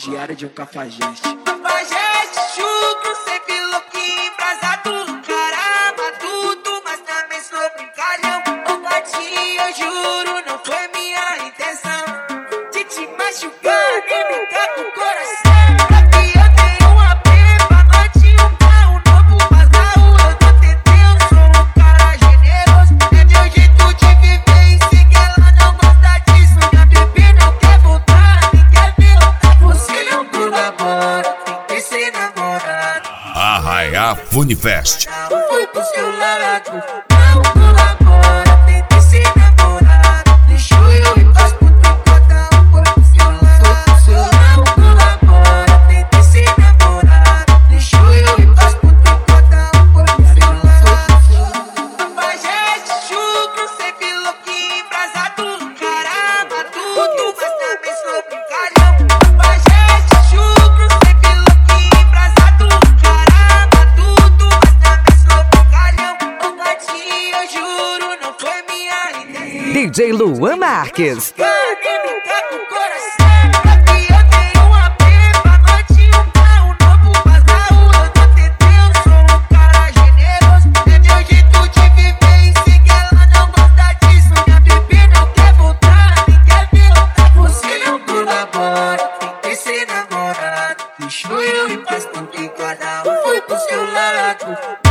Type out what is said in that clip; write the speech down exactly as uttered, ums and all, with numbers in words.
diária de um cafajeste. Cafajeste, chucro, sempre louquinho, embrasado, caramba, tudo, mas também sou brincalhão. Ô gatinho, eu juro, não foi minha intenção de te machucar, nem brincar com o coração. Aqui eu tenho uma pepa, noite, um carro novo, mas na rua eu tô tentando. Eu sou um cara generoso, é meu jeito de viver e sei que ela não gosta disso. Minha bebê não quer voltar, nem quer ver outra. Você não colabora, tem que ser namorado. Arraiá Funifest. Não foi pro seu lado, não colabora, tem que ser namorado. Deixou eu ir pras putas, cada um foi pro seu lado. Não colabora, tem que ser namorado. Deixou eu ir pras putas, cada um foi pro seu lado. Cafajeste, chucro, sempre louquinho, embrasado, caramba, tudo, mas também sou brincalhão. Cafajeste, chucro, sempre louquinho, embrasado, caramba, tudo, mas também sou brincalhão. Ô gatinho, eu juro, não foi minha intenção D J Luan Marques. nem brincar com o coração. Aqui eu tenho uma pepa, noite, um carro novo, mas na rua eu tô tentando. Eu sou um cara generoso, é meu jeito de viver e sei que ela não gosta disso. Minha bebê não quer voltar, nem quer ver outra. Você não colabora, tem que ser namorado. Deixou eu ir pras putas e cada um foi pro seu lado.